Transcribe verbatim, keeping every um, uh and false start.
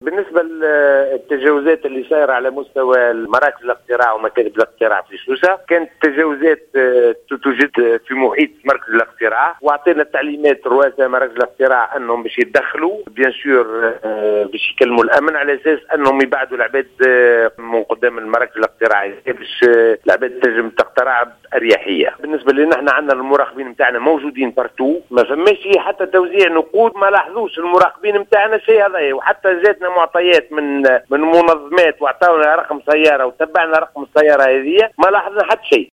بالنسبة للتجاوزات اللي صايرة على مستوى مراكز الاقتراع ومكاتب الاقتراع في سوسة، كانت تجاوزات توجد في محيط مركز الاقتراع، واعطينا تعليمات رؤساء مراكز الاقتراع انهم باش يتدخلوا بيان سور باش يكلموا الامن على اساس انهم يبعدوا العباد من قدام المراكز الاقتراع باش العباد تنجم تقترع باريحيه. بالنسبه لنا احنا عندنا المراقبين نتاعنا موجودين بارتو، ما فماش حتى توزيع نقود ما لاحظوش المراقبين نتاعنا شيء هذا، وحتى جاتنا معطيات من من منظمات واعطاونا رقم سياره وتبعنا رقم السياره هذه ما لاحظنا حتى شيء.